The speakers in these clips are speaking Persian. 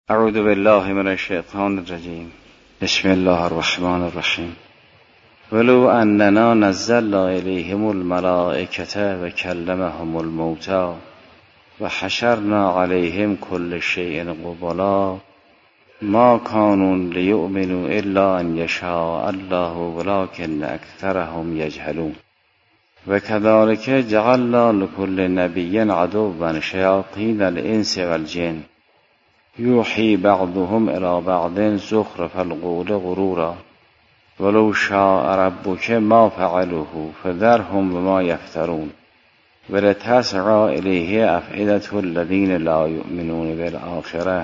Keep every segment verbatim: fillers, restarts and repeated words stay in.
اعوذ بالله من الشیطان الرجیم. بسم الله الرحمن الرحیم. ولو اننا نزلنا الیهم الملائکة و کلمهم الموتی و حشرنا علیهم کل شیء قبلا ما كانوا لیؤمنوا الا ان یشاء الله ولكن اکثرهم یجهلون و كذلك جعلنا لكل نبی عدوا شیاطین الانس والجن یوحی بعضهم الی بعض زخرف القول غرورا ولو شاء ربک ما فعلوه فذرهم بما یفترون ولتسعى الیه افئدة الذین لا یؤمنون بالآخرة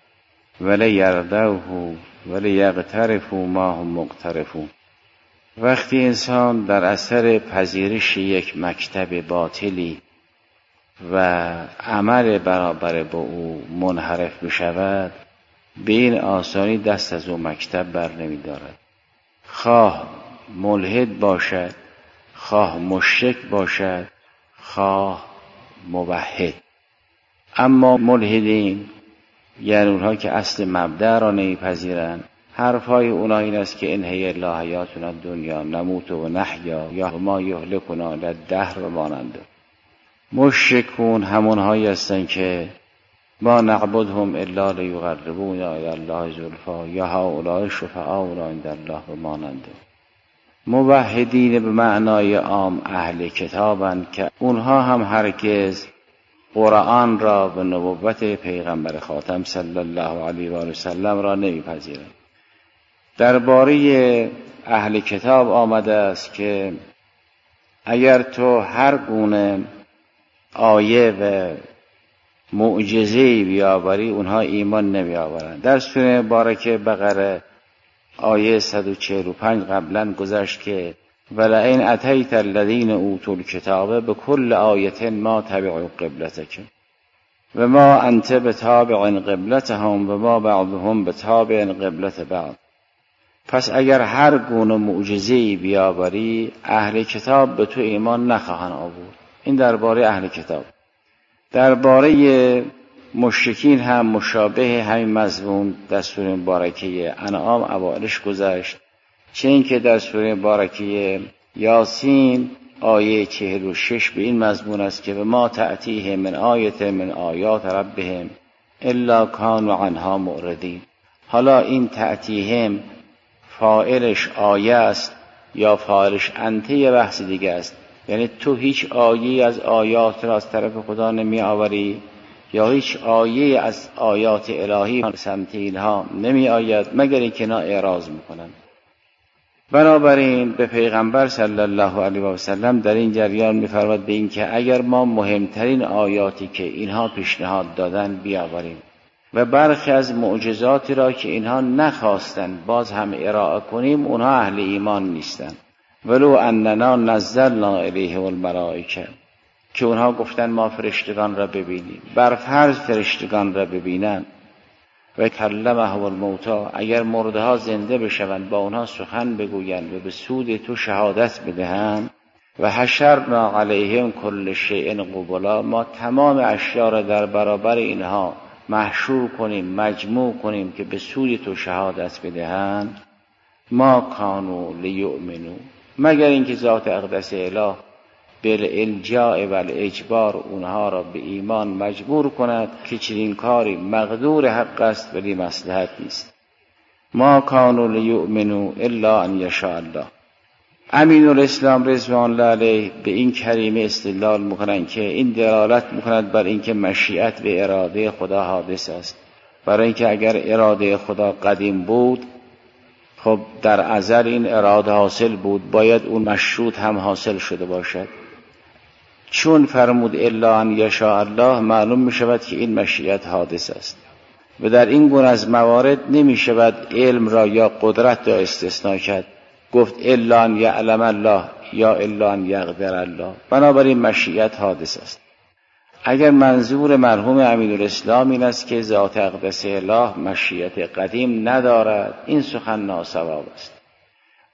ولیرضوه ولیغترفوا ما هم مقترفون. وقتی انسان در اثر پذیرش یک مکتب باطلی و عمل برابر با او منحرف می شود، به این آسانی دست از او مکتب بر نمی دارد. خواه ملحد باشد، خواه مشرک باشد، خواه موحد. اما ملحدین یعنی اونها که اصل مبدأ را نمیپذیرند، حرفای اونها این است که ان هی الا حیاتنا الدنیا نموت و نحیا یا ما یهلکنا الا الدهر و مانند. مشرکون همونهایی هستند که ما نعبدهم الا لیقربونا الی الله زلفا یا هؤلاء شفعاؤنا عند الله و مانند. موحدین به معنای عام اهل کتابند که اونها هم هرگز قرآن را به نبوت پیغمبر خاتم صلی الله علیه و سلم را نمیپذیرند. درباره اهل کتاب آمده است که اگر تو هر گونه آیه و معجزه‌ای بیاوری اونها ایمان نمیآورند. در سوره مبارکه بقره آیه صد و چهل و پنج قبلا گذشت که ولئن اتیت الذین اوتوا الکتاب بكل آیة ما تبعوا قبلتک و ما انت بتابع قبلتهم و ما بعضهم بتابع قبلت بعض. پس اگر هر گونه معجزه‌ای بیاوری اهل کتاب به تو ایمان نخواهند آورد. این درباره اهل کتاب. درباره مشرکین هم مشابه همین مضمون در سوره مبارکه انعام اوائلش گذشت، چه اینکه در سوره مبارکه یاسین آیه چهل و شش به این مضمون است که ما تأتیهم من آیه من آیات ربهم الا کانوا عنها معرضین. حالا این تأتیهم فاعلش آیه است یا فاعلش انت یه بحث دیگه است. یعنی تو هیچ آیه از آیات را از طرف خدا نمی آوری یا هیچ آیه از آیات الهی سمت اینها نمی آید مگر اینکه اینا اعراض میکنن. بنابراین به پیغمبر صلی الله علیه و سلم در این جریان می‌فرماید به این که اگر ما مهمترین آیاتی که اینها پیشنهاد دادن بیاوریم و برخی از معجزاتی را که اینها نخواستن باز هم ارائه کنیم، اونها اهل ایمان نیستن. ولو اننا نزلنا الیهم الملائکه، که اونها گفتن ما فرشتگان را ببینیم، بر فرض فرشتگان را ببینن و کلمهم الموتی، اگر مرده ها زنده بشوند با اونها سخن بگویند و به سود تو شهادت بدهند و حشرنا علیهم کل شیء قبلا، ما تمام اشیا را در برابر اینها محشور کنیم، مجموع کنیم که به سود تو شهادت بدهند، ما کانوا لیؤمنوا، مگر اینکه ذات اقدس اله بالالجاء و الاجبار اونها را به ایمان مجبور کند که چنین کاری مقدور حق است ولی مصلحت نیست. ما کانوا لیؤمنوا الا ان یشاء الله. امین الاسلام رضوان الله علیه به این کریمه استدلال میکنند که این دلالت میکند بر اینکه مشیت و اراده خدا حادث است. برای اینکه اگر اراده خدا قدیم بود، خب در ازل این اراده حاصل بود، باید اون مشروط هم حاصل شده باشد. چون فرمود الا ان یشاء الله، معلوم می شود که این مشیت حادث است و در این گونه از موارد نمی شود علم را یا قدرت را استثناء کرد، گفت الا ان یعلم الله یا الا ان یقدر الله. بنابراین مشیت حادث است. اگر منظور مرحوم امین الاسلام این است که ذات اقدس اله مشیت قدیم ندارد، این سخن ناصواب است.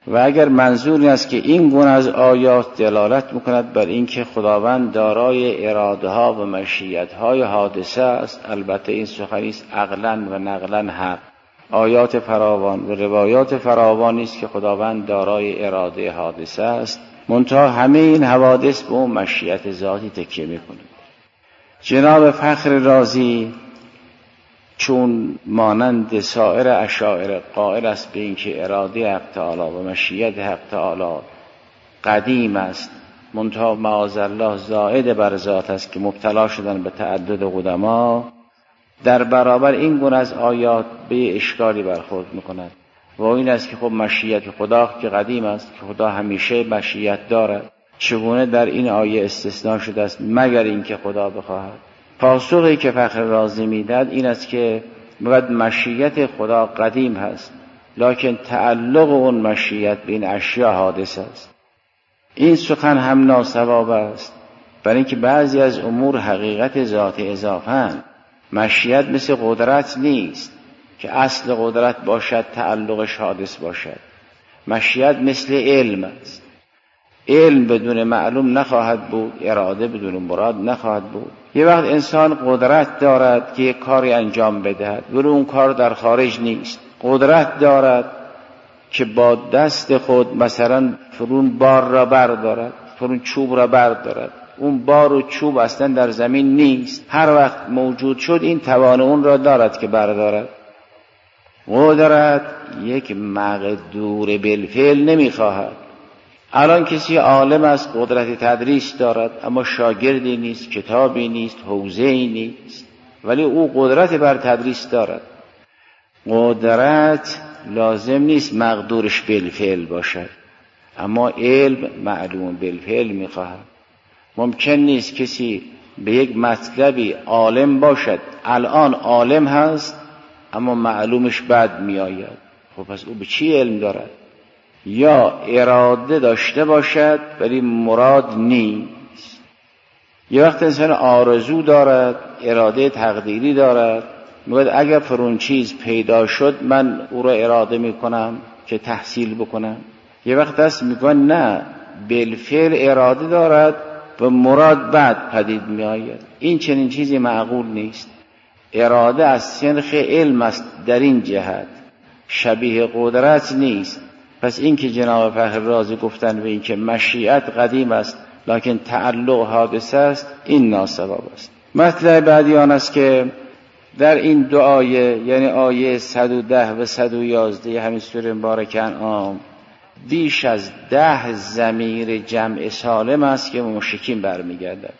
و اگر منظور این است که این گونه از آیات دلالت میکند بر اینکه خداوند دارای اراده ها و مشیت های حادثه است، البته این سخنی است عقلا و نقلا حق. آیات فراوان و روایات فراوانی است که خداوند دارای اراده حادثه است، منتها همه این حوادث به اون مشیت ذاتی تکیه میکنه. جناب فخر رازی چون مانند سایر اشاعره قائل است به اینکه اراده حق تعالی و مشیت حق تعالی قدیم است، منتها معاذالله زائد بر ذات است که مبتلا شدن به تعدد قدما، در برابر این گونه از آیات به اشکالی برخورد میکند و این است که خب مشیت خدا که قدیم است، که خدا همیشه مشیت دارد، چگونه در این آیه استثناء شده است مگر اینکه خدا بخواهد؟ پاسخی که فخر رازی میداد این است که باید مشیت خدا قدیم هست، لکن تعلق اون مشیت به این اشیاء حادث است. این سخن هم ناصواب است، برای اینکه بعضی از امور حقیقت ذات اضافه‌اند. مشیت مثل قدرت نیست که اصل قدرت باشد تعلقش حادث باشد. مشیت مثل علم است، علم بدون معلوم نخواهد بود، اراده بدون مراد نخواهد بود. یه وقت انسان قدرت دارد که یک کاری انجام بدهد ولی اون کار در خارج نیست. قدرت دارد که با دست خود مثلا فرون بار را بردارد، فرون چوب را بردارد، اون بار و چوب اصلا در زمین نیست، هر وقت موجود شد این توان اون را دارد که بردارد. قدرت یک مقدور بالفعل نمیخواهد. الان کسی عالم است، قدرت تدریس دارد، اما شاگردی نیست، کتابی نیست، حوزه‌ای نیست، ولی او قدرت بر تدریس دارد. قدرت لازم نیست مقدورش بالفعل باشد، اما علم معلوم بالفعل میخواهد. ممکن نیست کسی به یک مطلبی عالم باشد، الان عالم هست اما معلومش بعد میآید. خب پس او به چی علم دارد؟ یا اراده داشته باشد ولی مراد نیست. یه وقت انسان آرزو دارد، اراده تقدیری دارد، میگوید اگر فرون چیز پیدا شد من او را اراده میکنم که تحصیل بکنم. یه وقت هست میگوید نه، بالفعل اراده دارد و مراد بعد پدید میآید. این چنین چیزی معقول نیست. اراده از سنخ علم است، در این جهت شبیه قدرت نیست. پس این که جناب فخر رازی گفتن به این که مشیت قدیم است لکن تعلق حادث است، این ناصواب است. مطلب بعدی آن است که در این دو آیه، یعنی آیه صد و ده و صد و یازده همین سوره مبارکه انعام، بیش از ده ضمیر جمع سالم است که مشرکین برمیگردد.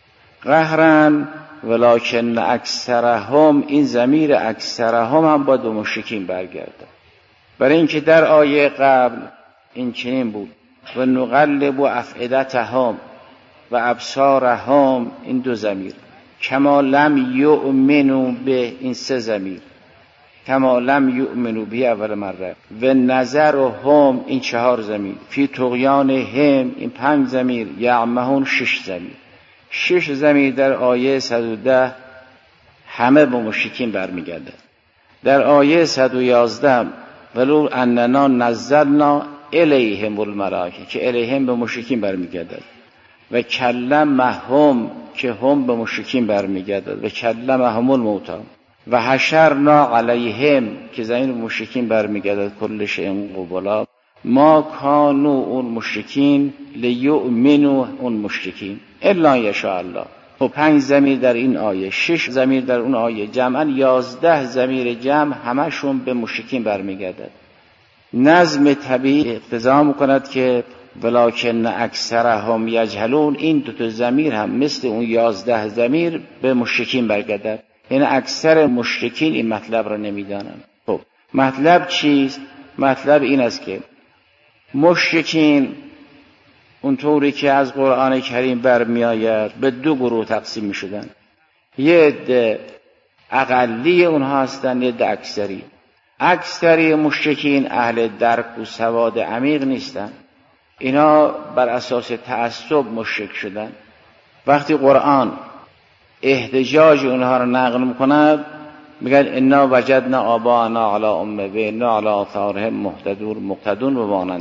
قهرن ولکن اکثرهم، این ضمیر اکثرهم هم باید به مشرکین برگردد. برای اینکه در آیه قبل این چنین بود و نقلب افئدتهم و ابصارهم، این دو ضمیر، کما لم یؤمنوا به، این سه ضمیر، کما لم یؤمنوا به اول مره، و نظرهم، این چهار ضمیر، فی طغیانهم، این پنج ضمیر، یعمهون، شش ضمیر. شش ضمیر در آیه صد و ده همه به مشرکین برمیگردد. در آیه صد و یازده ولو اننا نزلنا الیهم الملائکه، که الیهم به مشرکین برمیگردد، و کلمهم، که هم به مشرکین برمیگردد، و کلمهم الموتی، و حشرنا علیهم، که زمین مشرکین برمیگردد، کل شیء قبلا، ما کانوا، اون مشرکین، لیؤمنوا، اون مشرکین، الا یشاء الله. و پنج ضمیر در این آیه، شش ضمیر در اون آیه، جمعا یازده ضمیر جمع همشون به مشرکین برمیگردد. نظم طبیعی اقتضا میکند که ولکن اکثرهم یجهلون، این دو تا ضمیر هم مثل اون یازده ضمیر به مشرکین برگردد، یعنی اکثر مشرکین این مطلب را نمیدانند. خب مطلب چیست؟ مطلب این است که مشرکین اونطوری که از قرآن کریم برمی آید به دو گروه تقسیم می شدن. یه عده اقلی اونها هستن، یه عده اکثری. اکثری مشرکین اهل درک و سواد عمیق نیستن، اینا بر اساس تعصب مشرک شدن. وقتی قرآن احتجاج اونها رو نقل میکند میگن انا وجدنا آباءنا علی امه و انا علی آثارهم مهتدون مقتدون و مانند.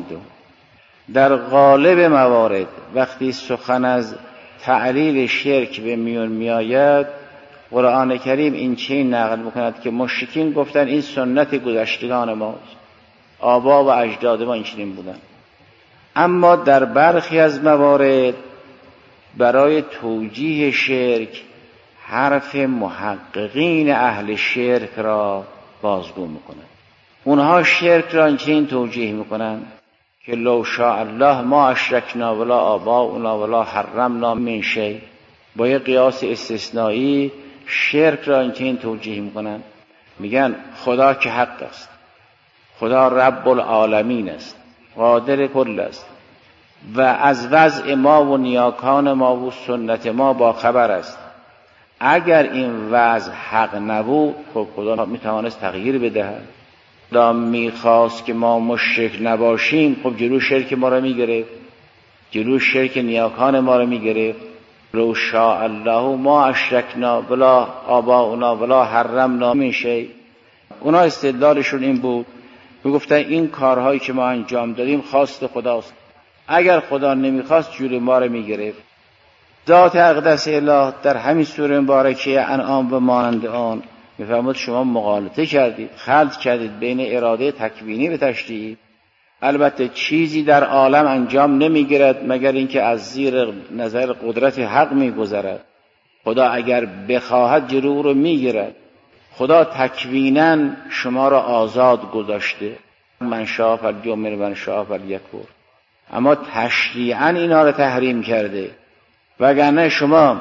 در غالب موارد وقتی سخن از تعلیل شرک به میون میآید، قرآن کریم این چنین نقل میکند که مشرکین گفتن این سنت گذشتگان ماست، آبا و اجداد ما این چنین بودن. اما در برخی از موارد برای توجیه شرک حرف محققین اهل شرک را بازگو میکنند. اونها شرک را اینچنین توجیه میکنند که لو شاء الله ما اشرکنا ولا آباؤنا ولا حرمنا من شیء. با یک قیاس استثنایی شرک را اینچنین توجیه میکنند، میگن خدا که حق است، خدا رب العالمین است، قادر کل است و از وضع ما و نیاکان ما و سنت ما با خبر است. اگر این وضع حق نبود خب خدا میتوانست تغییر بدهد. خدا میخواست که ما مشرک نباشیم، خب جلو شرک ما را میگرفت، جلو شرک نیاکان ما را میگرفت. لو شاء الله ما اشرکنا ولا آباؤنا ولا حرمنا من شیء. اونا استدلالشون این بود، میگفتن این کارهایی که ما انجام دادیم خواست خداست، اگر خدا نمیخواست جلو ما را میگرفت. ذات اقدس اله در همین سوره مبارکه انعام و مانند آن میفرماد شما مغالطه کردید، خلط کردید بین اراده تکوینی و تشریعی. البته چیزی در عالم انجام نمیگیرد مگر اینکه از زیر نظر قدرت حق میگذرد. خدا اگر بخواهد جلو او رو میگیرد. خدا تکویناً شما را آزاد گذاشته، من شاء فلیؤمن و من شاء فلیکفر، اما تشریعاً اینا را تحریم کرده. وگرنه شما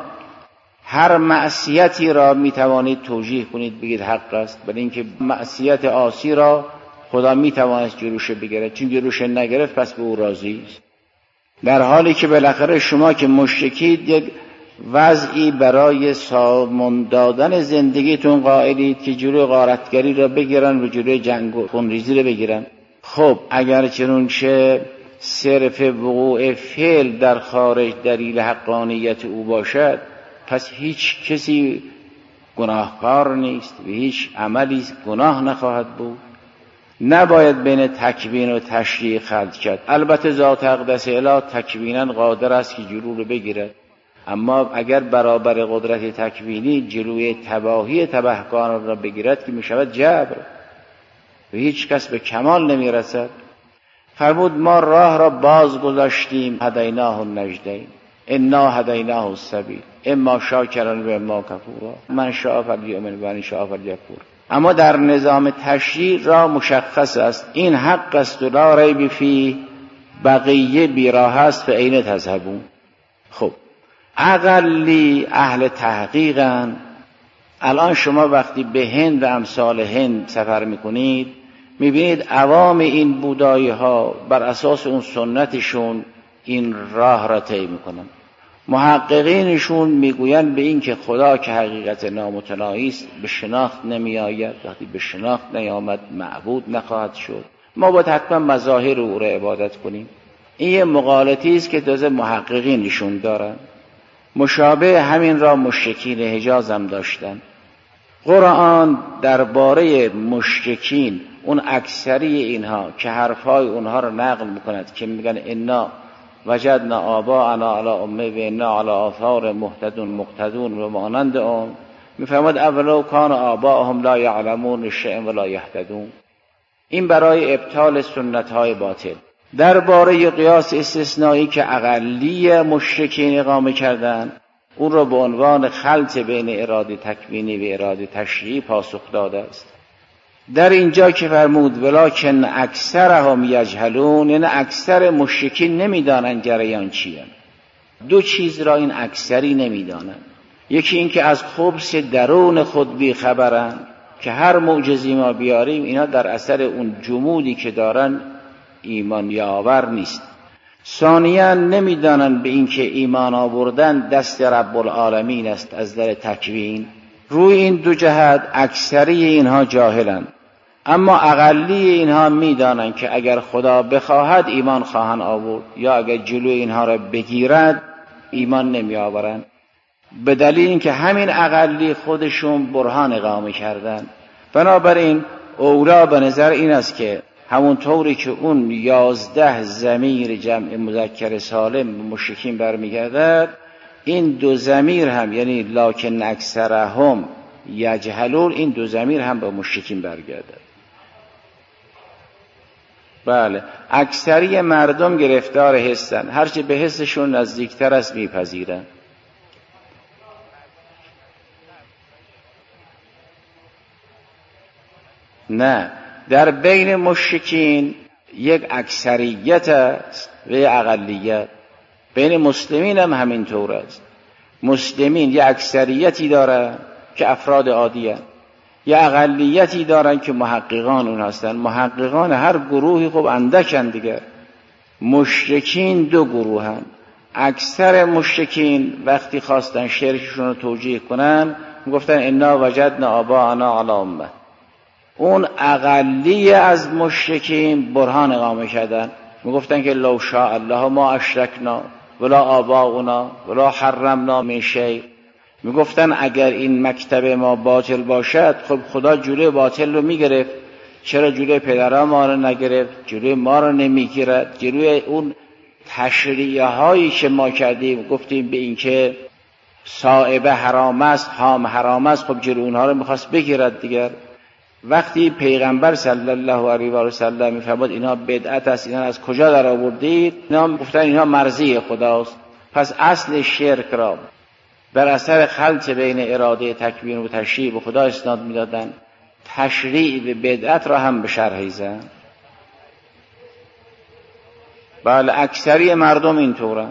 هر معصیتی را میتوانید توجیه کنید بگید حق است، ولی اینکه معصیت عاصی را خدا میتواند جلوش بگیرد، چون جلوش نگرفت پس به او راضی است. در حالی که بالاخره شما که مشرکید یک وضعی برای سامان دادن زندگیتون قائلید که جلوی غارتگری را بگیرن و جلوی جنگ و خونریزی را بگیرن. خب اگر چنانچه صرف وقوع فعل در خارج دلیل حقانیت او باشد، پس هیچ کسی گناهکار نیست و هیچ عملی گناه نخواهد بود. نباید بین تکوین و تشریع خلط کرد. البته ذات اقدس اله تکوینا قادر است که جلو رو بگیرد، اما اگر برابر قدرت تکوینی جلوی تباهی تبهکاران را بگیرد که میشود جبر و هیچ کس به کمال نمیرسد. فرمود ما راه را باز گذاشتیم، هدیناه النجدین انا هدیناه السبیل اما شاکرا و اما کفورا من شاء فلیؤمن و من شاء فلیکفر. اما در نظام تشریع را مشخص است این حق است و لا ریب فیه، بقیه بیراه است فاین تذهبون. خب اقلی اهل تحقیقن. الان شما وقتی به هند و امثال هند سفر میکنید میبینید عوام این بودایی ها بر اساس اون سنتشون این راه را طی میکنن. محققینشون میگوین به این که خدا که حقیقت نامتناهی است به شناخت نمی آید، وقتی به شناخت نیامد معبود نخواهد شد، ما باید حتما مظاهر او را عبادت کنیم. این یه مغالطی است که تازه محققینشون دارن. مشابه همین را مشرکین حجاز هم داشتن. قرآن درباره مشرکین اون اکثری اینها که حرفای اونها رو نقل میکند که میگن انا وجدنا آباءنا علی امه و انا علی آثار مهتدون مقتدون و مانند آن، میفرماد اولو کان آباءهم لا یعلمون شیئا ولا یهتدون. این برای ابطال سنت های باطل. درباره قیاس استثنایی که اقلی مشرکین اقامه کردن، اون را به عنوان خلط بین اراده تکوینی و اراده تشریعی پاسخ داده است. در اینجا که فرمود ولکن اکثرهم یجهلون، یعنی اکثر مشرکین نمیدانند جریان چیه. دو چیز را این اکثری نمیدانند. یکی این که از خبث درون خود بی خبرند که هر معجزه‌ای ما بیاریم اینا در اثر اون جمودی که دارن ایمان یاور نیست. ثانیاً نمیدانند به این که ایمان آوردن دست رب العالمین است از در تکوین. روی این دو جهت اکثری اینها جاهلند، اما اقلی اینها میدانند که اگر خدا بخواهد ایمان خواهند آورد یا اگر جلوی اینها را بگیرد ایمان نمی آورند. به دلیل اینکه همین اقلی خودشون برهان اقامه کردن. بنابراین اولا به نظر این است که همون طوری که اون یازده ضمیر جمع مذکر سالم مشرکین برمیگردد، این دو ضمیر هم یعنی لکن اکثرهم یجهلون، این دو ضمیر هم به مشرکین برگردد. بله، اکثری مردم گرفتار حسن، هرچه به حسشون نزدیکتر است میپذیرن. نه، در بین مشرکین یک اکثریت است و یک اقلیت. بین مسلمین هم همینطور است. مسلمین یک اکثریتی دارن که افراد عادی هستند، یک اقلیتی دارن که محققان اون هستن. محققان هر گروهی خب اندکن دیگر. مشرکین دو گروه هم. اکثر مشرکین وقتی خواستن شرکشون رو توجیه کنن گفتن انا وجدنا آباءنا علی امه. اون اقلی از مشرکین برهان اقامه کردن، میگفتن که لو شاء الله ما اشرکنا ولا آباؤنا ولا حرمنا من شیء. میگفتن اگر این مکتب ما باطل باشد خب خدا جلوی باطل رو میگرفت، چرا جلوی پدران ما رو نگرفت؟ جلوی ما رو نمیگیرد؟ جلوی اون تشریع هایی که ما کردیم گفتیم به این که صائبه حرام است، حام حرام است، خب جلوی اونها رو میخواست بگیرد دیگر. وقتی پیغمبر صلی الله علیه و سلم میفرماد اینا بدعت است، اینا از کجا در آوردید؟ اینا گفتن اینها مرضی خداست. پس اصل شرک را بر اثر خلط بین اراده تکوین و تشریع به خدا اسناد میدادن، تشریع به بدعت را هم به شرح زدن. بله، اکثری مردم اینطورن.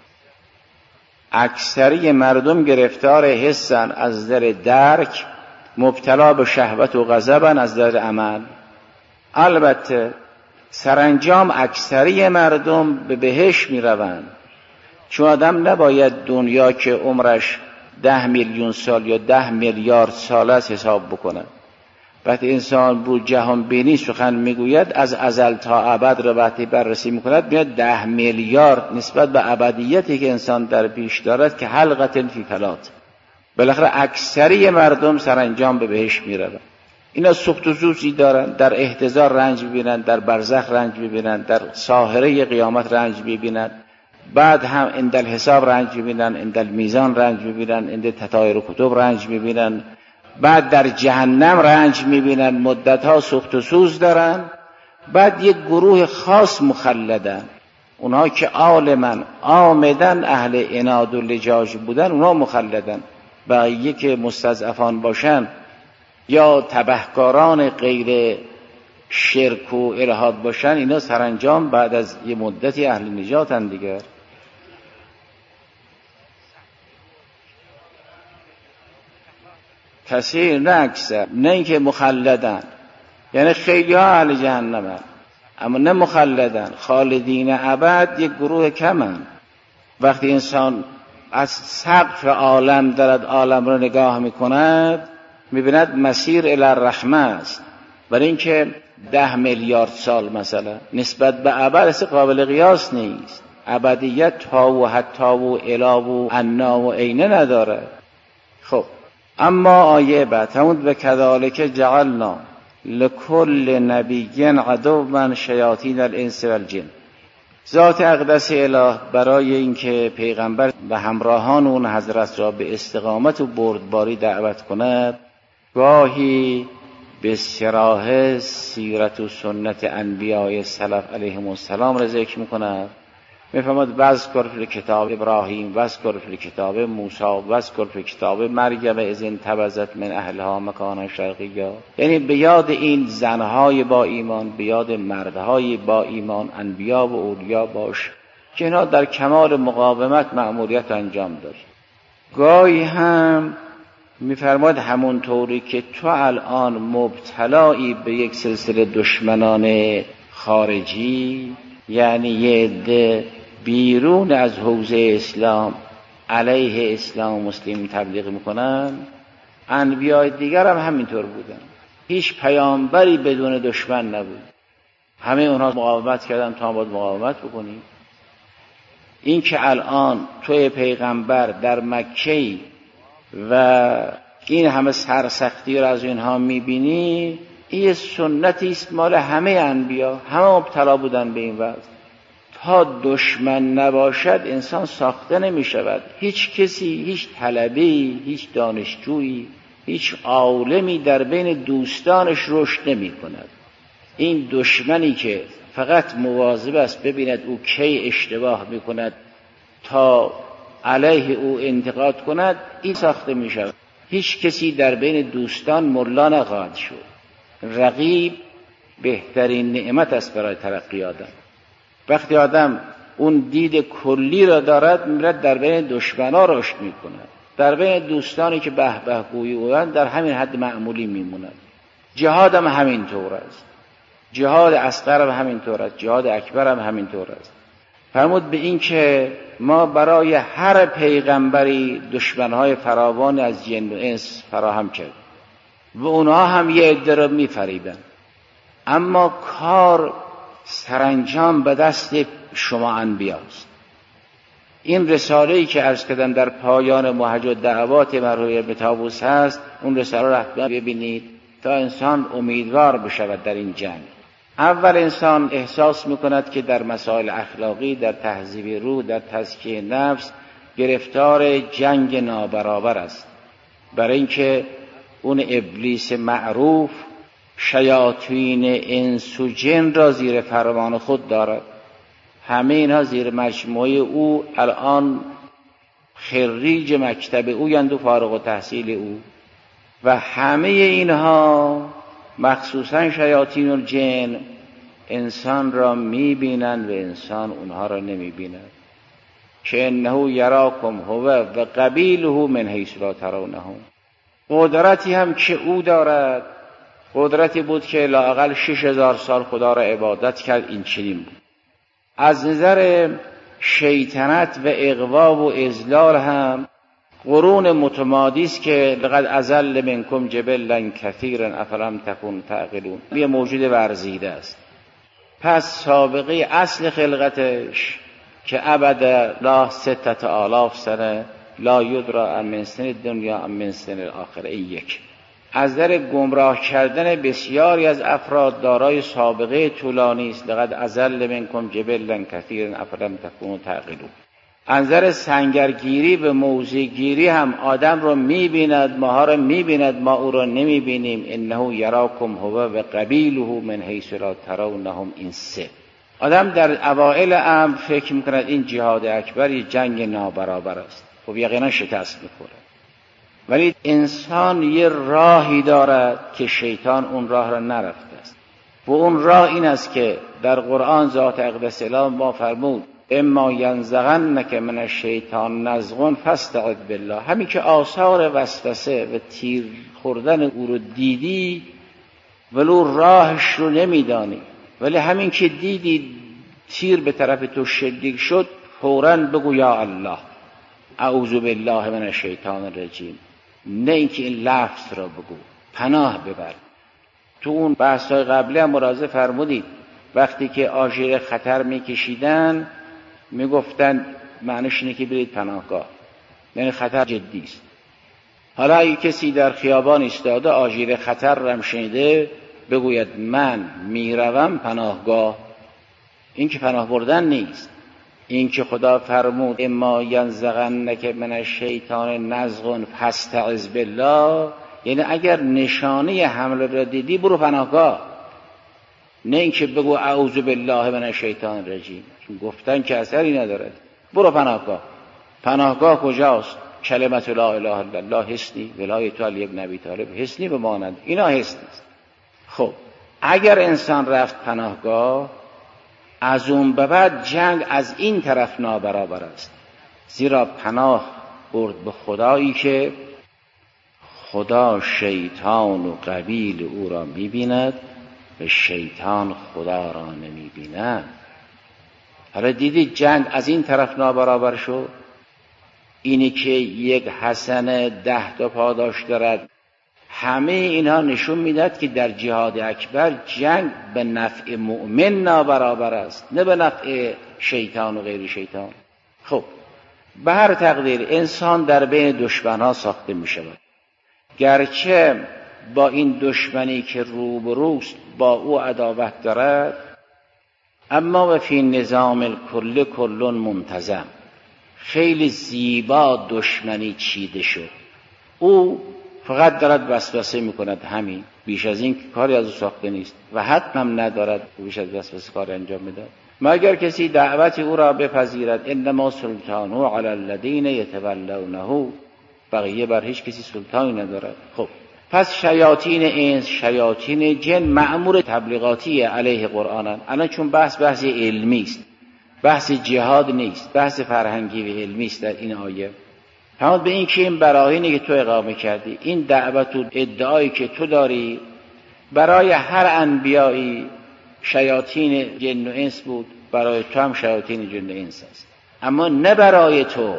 اکثری مردم گرفتار حسن از در درک، مبتلا به شهوت و غضبن از در عمل. البته سرانجام اکثری مردم به بهشت می روند، چون آدم نباید دنیا که عمرش ده میلیون سال یا ده میلیارد سال است حساب بکنه. وقتی انسان بود جهان بینی سخن میگوید، از ازل تا ابد رو وقتی بررسی میکند میاد ده میلیارد نسبت به ابدیتی که انسان در پیش دارد که حلقة فی فلات. بالاخره اکثری مردم سرانجام به بهشت میروند. اینا سخت و سوزی دارن، در احتضار رنج ببینن، در برزخ رنج ببینن، در ساحره قیامت رنج ببینن، بعد هم عند الحساب رنج ببینن، عند المیزان رنج ببینن، عند تطایر کتب رنج ببینن، بعد در جهنم رنج میبینن، مدتها سخت و سوز دارن. بعد یک گروه خاص مخلدن، اونها که عالمن آمدن اهل عناد و لجاج بودن، اونها مخلدن. بقیه که مستضعفان باشن یا تبهکاران غیر شرک و الحاد باشن، اینا سرانجام بعد از یه مدتی اهل نجاتن دیگر. کثیر نه اکثر، نه اینکه مخلدن، یعنی خیلی ها اهل جهنمن اما نه مخلدن، خالدین ابد یک گروه کمن. وقتی انسان از سقف عالم دارد عالم رو نگاه میکند میبیند مسیر الی الرحمه است. برای اینکه ده میلیارد سال مثلا نسبت به ابد اصلا قابل قیاس نیست. ابدیت تا و حتی و الی و انا و عینه نداره. خب اما آیه بعد همون و کذالک جعلنا لکل نبی عدوا شیاطین الانس والجن. ذات اقدس اله برای اینکه پیغمبر و همراهان اون حضرت را به استقامت و بردباری دعوت کند، گاهی به صراحه سیرت و سنت انبیاء سلف علیهم السلام را ذکر میکند. میفهمد واذکر فی کتاب ابراهیم، واذکر فی کتاب موسی، واذکر فی کتاب مریم اذ انتبذت من اهلها مکانا شرقیا. یعنی به یاد این زنهای با ایمان، به یاد مردهای با ایمان، انبیا و اولیا باش که اینا در کمال مقاومت مأموریت انجام داد. گاهی هم میفرماد همونطوری که تو الان مبتلایی به یک سلسله دشمنان خارجی، یعنی یه عده بیرون از حوزه اسلام علیه اسلام و مسلم تبلیغ میکنن، انبیاء دیگر هم همینطور بودن. هیچ پیامبری بدون دشمن نبود، همه اونها مقاومت کردن تا باید مقاومت بکنیم. این که الان توی پیغمبر در مکه و این همه سرسختی رو از اینها میبینی، این سنتی است مال همه انبیا، همه مبتلا بودن به این وضع. تا دشمن نباشد انسان ساخته نمی شود. هیچ کسی، هیچ طلبی، هیچ دانشجویی، هیچ عالمی در بین دوستانش رشد نمی کند. این دشمنی که فقط مواظب است ببیند او کی اشتباه می کند تا علیه او انتقاد کند، این ساخته می شود. هیچ کسی در بین دوستان ملا نخواهد شد. رقیب بهترین نعمت است برای ترقی آدم. وقتی آدم اون دید کلی را دارد، میرد در بین دشمنا رشد میکند، در بین دوستانی که به به گویی اویند در همین حد معمولی میموند. جهاد هم همین طور است، جهاد اصغر هم همین طور است، جهاد اکبر هم همین طور است. فرمود به این که ما برای هر پیغمبری دشمنهای فراوان از جن و انس فراهم کرد و اونها هم یه عده را میفریبن، اما کار سرانجام به دست شما انبیاست. این رساله‌ای که عرض کردم در پایان محج الدعوات مرحوم ابن طاووس هست، اون رساله را حتما ببینید تا انسان امیدوار بشود در این جنگ. اول انسان احساس میکند که در مسائل اخلاقی، در تهذیب روح، در تزکیه نفس گرفتار جنگ نابرابر است، برای اینکه اون ابلیس معروف شیاطین انس و جن را زیر فرمان خود دارد. همه اینها زیر مجموعه او الان خریج مکتب او یند و فارغ التحصیل او، و همه اینها مخصوصا شیاطین الجن انسان را میبینند و انسان اونها را نمیبیند. که انه یراکم هو و قبیله من حیث لا ترونهم. قدرتی هم که او دارد، قدرتی بود که لااقل شش هزار سال خدا را عبادت کرد، این چنین بود. از نظر شیطنت و اغوا و اذلال هم قرون متمادی است که لقد اضل منکم جبلا کثیرا افلم تکونوا تعقلون، یه موجود ورزیده است. پس سابقه اصل خلقتش که ابد لا ستت آلاف سنه لا یدرا من سن دنیا من سن الاخره، این یک. از نظر گمراه کردن بسیاری از افراد دارای سابقه طولانی است. لقد اضل منکم جبلا کثیرا افلم تکونوا تعقلون. از نظر سنگرگیری و موضعگیری هم آدم رو میبیند، ماها رو میبیند، ما او رو نمیبینیم. انه یراکم هو و قبیله من حیث لا ترونهم. این سه. آدم در اوائل امر فکر میکند این جهاد اکبر، یه جنگ نابرابر است. خب یقینا شکست میخوره. ولی انسان یه راهی دارد که شیطان اون راه را نرفته است و اون راه این است که در قرآن ذات اقدس اله ما فرمود اما ینزغنک من الشیطان نزغ فاستعذ بالله. همین که آثار وسوسه و تیر خوردن او رو دیدی ولو راهش رو نمیدانی، ولی همین که دیدی تیر به طرف تو شلیک شد، فوراً بگو یا الله اعوذ بالله من الشیطان الرجیم. نه اینکه این لفظ را بگو، پناه ببر. تو اون بحث‌های قبلی هم ملاحظه فرمودید وقتی که آژیر خطر میکشیدن میگفتن معنیش اینه که برید پناهگاه، یعنی خطر جدی است. حالا اگه کسی در خیابان ایستاده آژیر خطر را شنیده بگوید من میروم پناهگاه، این که پناه بردن نیست. این که خدا فرمود اما ینزغنک من الشیطان نزغ فاستعذ بالله، یعنی اگر نشانه حمله را دیدی برو پناهگاه، نه اینکه بگو اعوذ بالله من الشیطان الرجیم، چون گفتن که اثری ندارد. برو پناهگاه. پناهگاه کجاست؟ کلمت لا اله الا الله حصنی، ولایت علی ابن ابی طالب حصنی بمانند، اینا حصن است. خب اگر انسان رفت پناهگاه، از اون به بعد جنگ از این طرف نابرابر است، زیرا پناه برد به خدایی که خدا شیطان و قبیل او را می‌بیند و شیطان خدا را نمی‌بیند. حالا دیدید جنگ از این طرف نابرابر شد. اینی که یک حسن ده تا پاداش دارد، همه اینها نشون میدهد که در جهاد اکبر جنگ به نفع مؤمن نابرابر است، نه به نفع شیطان و غیر شیطان. خب به هر تقدیر انسان در بین دشمنها ساخته می شود، گرچه با این دشمنی که روبروست با او عداوت دارد، اما و فی نظام الکل کل منتظم، خیلی زیبا دشمنی چیده شد. او فقط دارد وسوسه میکند، همین، بیش از این کاری از او ساخته نیست و حتما هم ندارد بیش از وسوسه کار انجام میدهد. مگر کسی دعوت او را بپذیرد، انما سلطانه علی الذین یتولونه، بقیه بر هیچ کسی سلطانی ندارد. خب پس شیاطین انس، شیاطین جن مأمور تبلیغاتی علیه قرآنن. الان چون بحث بحث علمی است، بحث جهاد نیست، بحث فرهنگی و علمی است در این آیه. همون به این که این براهینی که تو اقامه کردی، این دعوت و ادعایی که تو داری برای هر انبیایی شیاطین جن و انس بود، برای تو هم شیاطین جن و انس است، اما نه برای تو.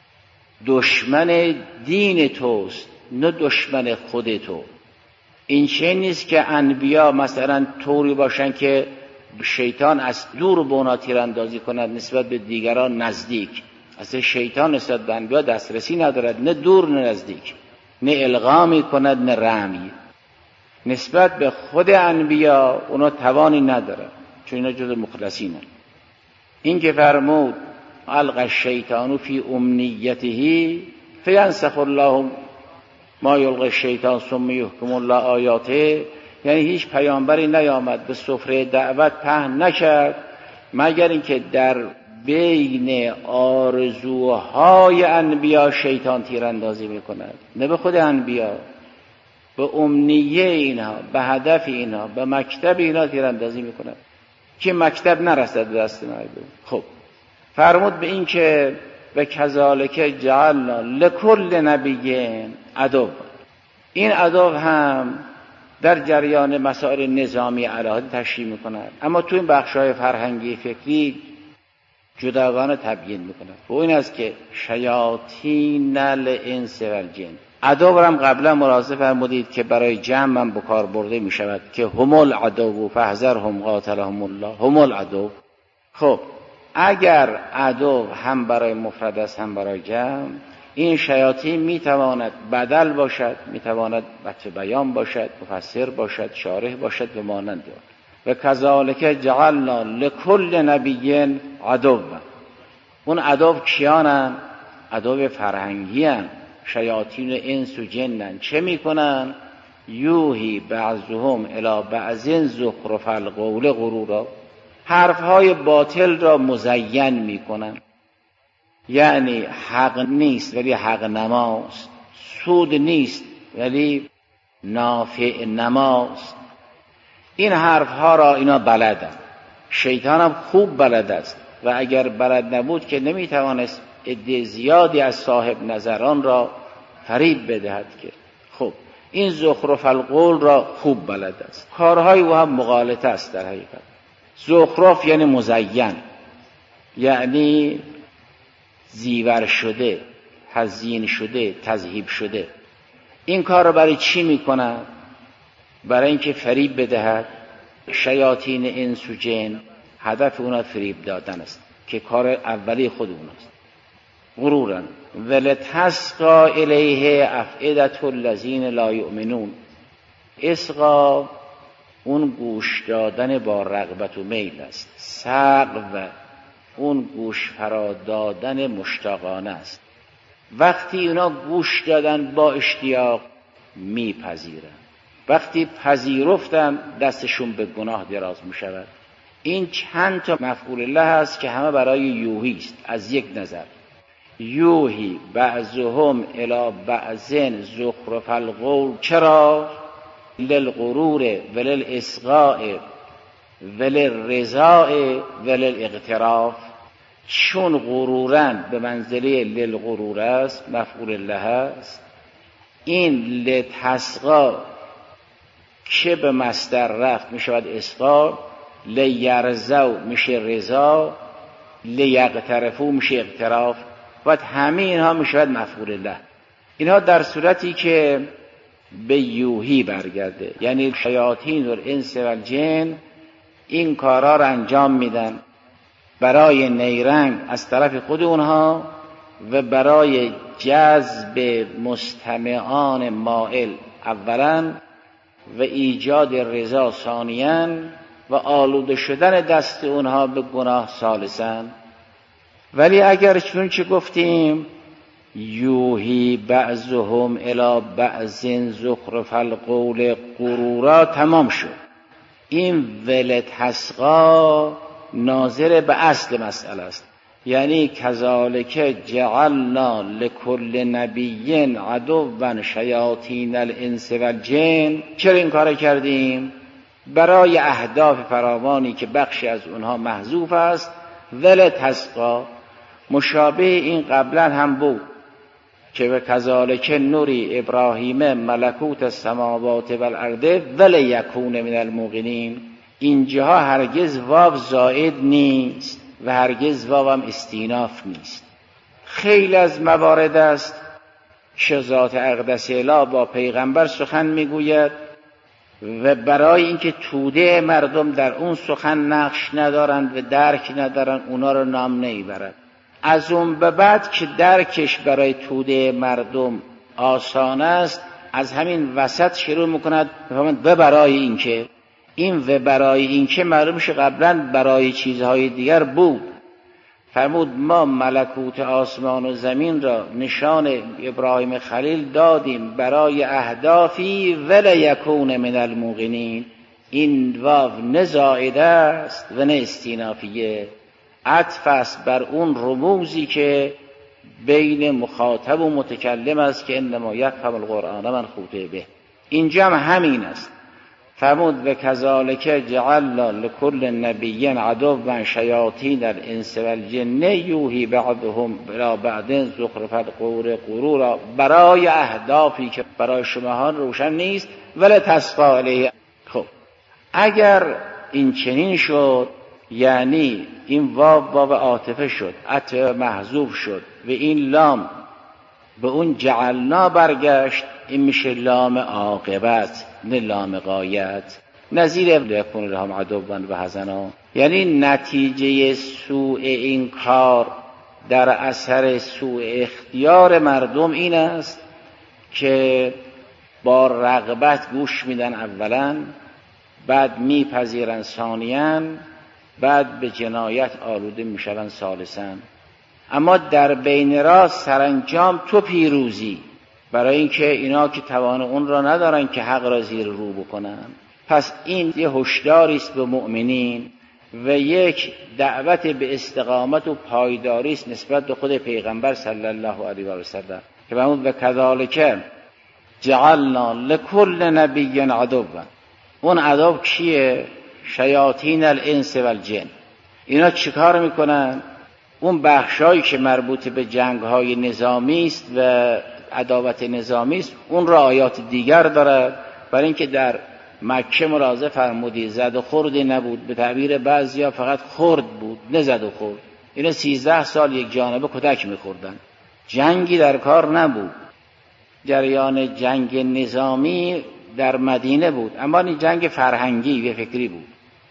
دشمن دین توست، نه دشمن خود تو. این چه نیست که انبیا مثلا طوری باشن که شیطان از دور به اونا تیراندازی کند، نسبت به دیگران نزدیک. اصلا شیطان نسبت به انبیا دسترسی ندارد، نه دور نه نزدیک، نه القا می کند نه رمی. نسبت به خود انبیا اونا توانی ندارد، چون اینا جز مخلصینن. این که فرمود القى الشیطان فی امنیته فینسخ الله ما یلقی الشیطان ثم یحکم الله آیاته، یعنی هیچ پیامبری نیامد به سفره دعوت پهن نکرد مگر اینکه در بین آرزوهای انبیا شیطان تیراندازی میکند، نه به خود انبیا، به امنیه اینها، به هدف اینها، به مکتب اینها تیراندازی میکند که مکتب نرسد به دست نایب. خب فرمود به این که و کذالک جعلنا لکل نبی عدو. این عدو هم در جریان مسائل نظامی علاهه تشریح میکند، اما تو این بخش‌های فرهنگی فکری جداگانه تبیین میکند. و این است که شیاطین الانس و الجن، عدو هم قبلا ملاحظه فرمودید که برای جمع هم بکار برده میشود که هم العدو فاحذرهم قاتلهم الله، هم العدو. خب اگر عدو هم برای مفرد است هم برای جمع، این شیاطین میتواند بدل باشد، میتواند وجه بیان باشد، مفسر باشد، شارح باشد و مانند آن. و کذالک جعلنا لکل نبی عدو. اون عدو کیانن؟ عدو فرهنگی هن. شیاطین انس و جنن. چه میکنن؟ یوهی بعضهم الی بعض زخرف القول غرورا، حرفهای باطل را مزین میکنن، یعنی حق نیست ولی حق نماست، سود نیست ولی نافع نماست. این حرفها را اینا بلدن. شیطان هم خوب بلد است و اگر بلد نبود که نمیتوانست عده زیادی از صاحب نظران را فریب بدهد که. خب این زخرف القول را خوب بلد است. کارهای او هم مغالطه است در حقیقت. زخرف یعنی مزین، یعنی زیور شده، تزیین شده، تذهیب شده. این کار را برای چی میکنه؟ برای اینکه فریب بدهد. شیاطین انس و جن هدف اونا فریب دادن است که کار اولی خود اوناست. غرورن ولتسقا الیه افئدة الذین لا یؤمنون. اسقا اون گوش دادن با رغبت و میل است. سقو اون گوش فرا دادن مشتاقانه است. وقتی اونا گوش دادن با اشتیاق میپذیرن، وقتی پذیرفتن دستشون به گناه دراز میشود. این چند تا مفعول له است که همه برای یوهی است. از یک نظر یوهی بعضهم الی بعض زخرف القول، چرا؟ للغرور وللاسغاء وللرضاء وللاغتراف. چون غرورن به منزله للغرور است، مفعول له است. این لتسقا که به مصدر رفت می شود اسقا، لیرزو میشه رضا، لیغترفو میشه اغتراف، و همه اینها می شود مفعول له. اینها در صورتی که به یوهی برگرده، یعنی شیاطین الانس و الجن این کارا را انجام میدن برای نیرنگ از طرف خود اونها و برای جذب مستمعان مائل اولا و ایجاد رضا ثانیاً و آلوده شدن دست اونها به گناه ثالثاً. ولی اگر چون چه گفتیم یوهی بعضهم الی بعض زخرف القول غرورا تمام شد، این ولتسقا ناظر به اصل مسئله است، یعنی کذالک جعلنا لکل نبی عدوا شیاطین الانس والجن. چرا این کار کردیم؟ برای اهداف فراوانی که بخشی از اونها محذوف است. ولتسقا مشابه این قبلا هم بود که و کذالک نوری ابراهیم ملکوت السماوات والارض ولیکون من الموقنین. اینجاها هرگز واو زائد نیست و هرگز واو هم استیناف نیست. خیلی از موارد است که ذات اقدس اله با پیغمبر سخن میگوید و برای اینکه توده مردم در اون سخن نقش ندارند و درک ندارند اونا رو نام نمیبرد. از اون به بعد که درکش برای توده مردم آسان است، از همین وسط شروع میکند و برای اینکه این و برای اینکه معلوم شه قبلا برای چیزهای دیگر بود. فرمود ما ملکوت آسمان و زمین را نشان ابراهیم خلیل دادیم برای اهدافی ولیکون من الموقنین. این واو نه زائده است و نه استینافیه، عطف است بر اون رموزی که بین مخاطب و متکلم است که انما یفهم القرآن من خوطه به. اینجا هم همین است. فرمود و کذالک جعلنا لکل نبی عدوا شیاطین الانس والجن یوحی بعضهم الی بعض زخرف القول غرورا، برای اهدافی که برای شماها روشن نیست. ولتسقا علیه. خب اگر این چنین شد، یعنی این واو واو عاطفه شد، عطف محذوف شد و این لام به اون جعلنا برگشت، این میشه لام عاقبت نه لام غایت. نظیر لیکون لهم عدوا و حزنا، یعنی نتیجه سوء این کار در اثر سوء اختیار مردم این است که با رغبت گوش میدن اولا، بعد میپذیرن ثانیاً، بعد به جنایت آلوده میشون ثالثاً. اما در بین راه سرانجام تو پیروزی، برای اینکه اینا که توان اون را ندارن که حق را زیر رو بکنن. پس این یه هشداری است به مؤمنین و یک دعوت به استقامت و پایداری است نسبت به خود پیغمبر صلی الله علیه و سلم که فرمود و کذالک جعلنا لکل نبی عدوا. اون عدو کیه؟ شیاطین الانس والجن. اینا چیکار میکنن؟ اون بخشایی که مربوط به جنگ‌های نظامی است و عداوت نظامی است اون را آیات دیگر دارد، برای اینکه در مکه ملاحظه فرمودی زد و خوردی نبود، به تعبیر بعضیا فقط خورد بود نه زد و خورد. اینا سیزده سال یک جانبه کتک میخوردن، جنگی در کار نبود. جریان جنگ نظامی در مدینه بود، اما این جنگ فرهنگی و فکری بود.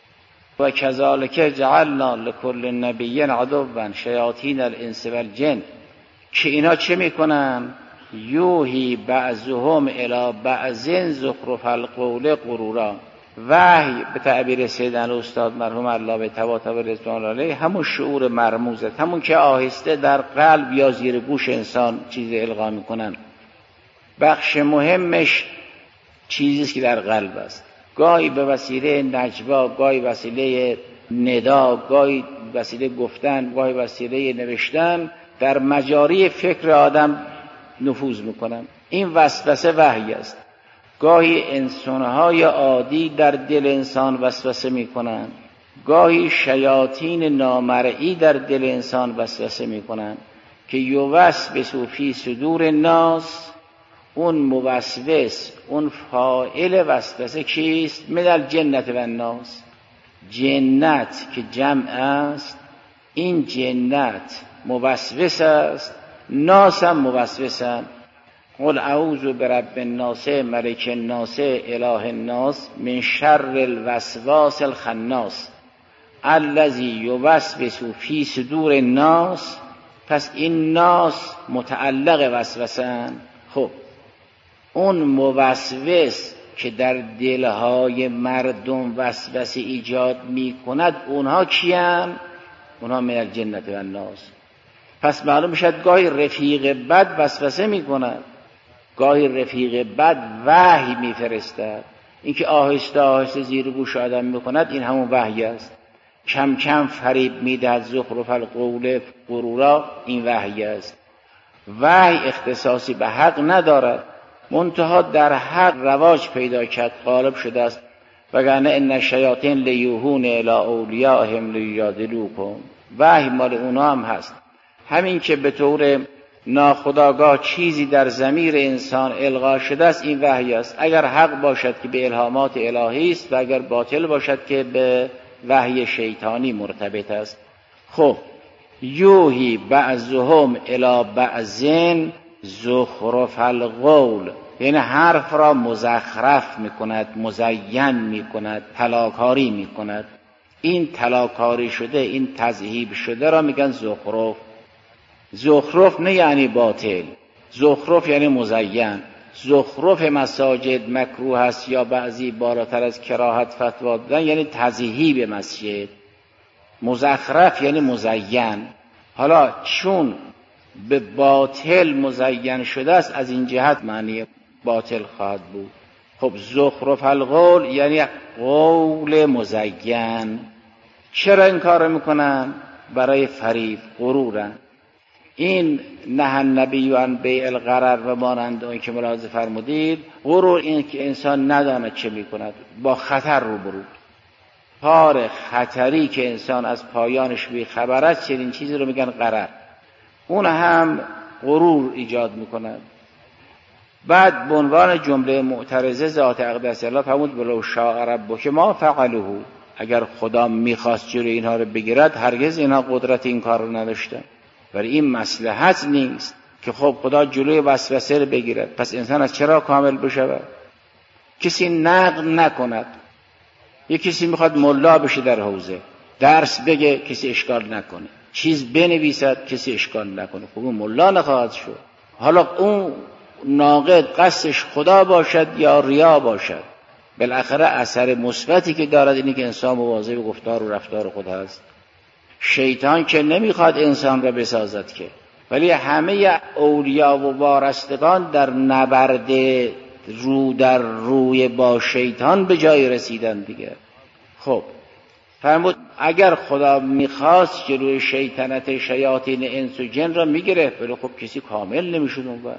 و کذالک جعلنا لکل نبی عدوا شیاطین الانس والجن، که اینا چه میکنن؟ یوحی بعضهم الی بعض زخرف القول غرورا. وحی به تعبیر سیدنا استاد مرحوم علامه طباطبایی رضوان الله علیه همون شعور مرموزه، همون که آهسته در قلب یا زیر گوش انسان چیز القا میکنن. بخش مهمش چیزیست که در قلب است، گاهی به وسیله نجوا، گاهی وسیله ندا، گاهی وسیله گفتن، گاهی وسیله نوشتن در مجاری فکر آدم نفوذ میکنن. این وسوسه وحی است. گاهی انسانهای عادی در دل انسان وسوسه میکنن، گاهی شیاطین نامرئی در دل انسان وسوسه میکنن که یوسوس فی صدور الناس. اون موسوس، اون فاعل وسوسه کیست؟ من الجنت و الناس. جنت که جمع است، این جنت موسوس است، ناس هم موسوس هم. قل اعوذ برب الناس ملک الناس اله الناس من شر الوسواس الخناس الذی یوسوس فی صدور الناس پس این ناس متعلق وسوسن. خب اون موسوس که در دلهای مردم وسوسه ایجاد می کند اونها کیان؟ اونها من الجنة و الناس. پس معلوم شد گاهی رفیق بد وسوسه می کند، گاهی رفیق بد وحی می فرستد. اینکه آهسته آهسته زیر گوش آدم می کند این همون وحی است. کم کم فریب می دهد زخرف القول غرورا، این وحی است. وحی اختصاصی به حق ندارد، منتها در حق رواج پیدا کرد، غالب شده است. وگرنه ان الشیاطین لیوحون الی اولیائهم لیجادلوکم، وحی مال اونا هم هست. همین که به طور ناخودآگاه چیزی در ضمیر انسان القا شده است این وحی است. اگر حق باشد که به الهامات الهی است و اگر باطل باشد که به وحی شیطانی مرتبط است. خب یوحی بعضهم الی بعض زخرف القول، یعنی حرف را مزخرف میکند، مزین میکند، طلاکاری میکند. این طلاکاری شده، این تذهیب شده را میگن زخرف. زخرف نه یعنی باطل، زخرف یعنی مزین. زخرف مساجد مکروه است یا بعضی بالاتر از کراهت فتوا دادن، یعنی تذهیب مسجد. مزخرف یعنی مزین. حالا چون به باطل مزین شده است از این جهت معنی باطل خواهد بود. خب زخرف القول یعنی قول مزین. چرا این کار میکنن؟ برای فریب، غرورن. این نه النبی عن بیع الغرر و مانند اون که ملاحظه فرمودید. غرور این که انسان نداند چه میکند، با خطر روبرو، پار خطری که انسان از پایانش بی خبر است، چنین چیزی رو میگن غرر. اون هم غرور ایجاد میکند. بعد به عنوان جمله معترضه ذات اقدس الله فرمود ولو شاء ربک ما فعلوه، اگر خدا میخواست جلوی اینها رو بگیرد هرگز اینها قدرت این کار رو نداشتن. ولی این مصلحت نیست که خب خدا جلوی وسوسه رو بگیرد. پس انسان از چرا کامل بشود؟ کسی نقد نکند. یک کسی میخواد ملا بشه در حوزه، درس بگه کسی اشکال نکنه، چیز بنویسد کسی اشکال نکنه، خب اون ملا نخواهد شد. حالا اون ناقد قصدش خدا باشد یا ریا باشد، بالاخره اثر مثبتی که دارد اینه که انسان مواظب گفتار و رفتار خود هست. شیطان که نمیخواد انسان را بسازد که، ولی همه اولیا و وارستگان در نبرد رو در روی با شیطان به جای رسیدن دیگه. خب فرمود اگر خدا میخواست جلوی شیطنت شیاطین انس و جن را میگرفت، ولی خب کسی کامل نمیشد اون وقت.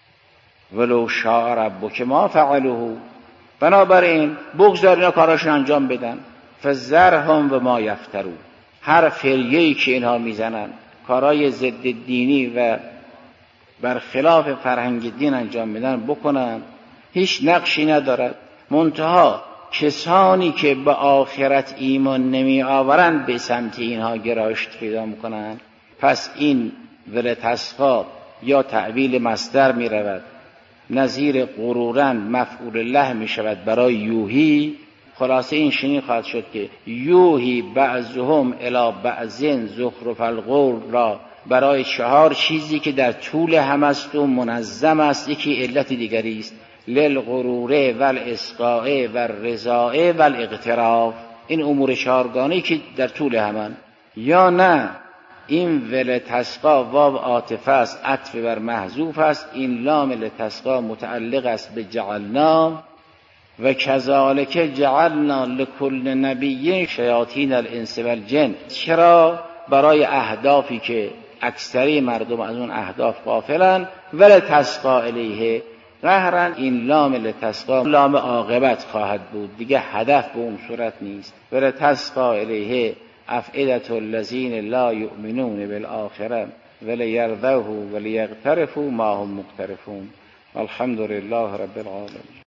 ولو شاء ربک ما فعلوه، بنابراین بگذار اینا کاراشون انجام بدن. فذرهم و ما یفترون، هر فریه‌ای که اینها میزنن، کارهای ضد دینی و برخلاف فرهنگ دین انجام میدن، بکنن، هیچ نقشی ندارد. منتها کسانی که به آخرت ایمان نمی آورند به سمت اینها گرایش پیدا میکنن. پس این ولتصفا یا تعویل مصدر می رود، نظیر غرورن مفعول له می شود برای یوحی. خلاصه این شنین خواهد شد که یوحی بعضهم الی بعض زخرف القول را برای چهار چیزی که در طول هم است و منظم است، یکی علت دیگری است، للغروره والاسقاء والرضاء والاغتراف. این امور چهارگانه‌ای که در طول همن. یا نه این ولتسقا واو عاطفه است، عطف بر محذوف است. این لام لتسقا متعلق است به جعلنا و کذالک جعلنا لکل نبی شیاطین الانس والجن. چرا؟ برای اهدافی که اکثری مردم از اون اهداف غافلن. ولتسقا الیه قهرن، این لام لتسقا لام عاقبت خواهد بود دیگه، هدف به اون صورت نیست. ولتسقا الیه افئدة الذین لا یؤمنون بالآخرة ولیرضوه ولیغترفوا ما هم مقترفون. الحمد لله رب العالمین.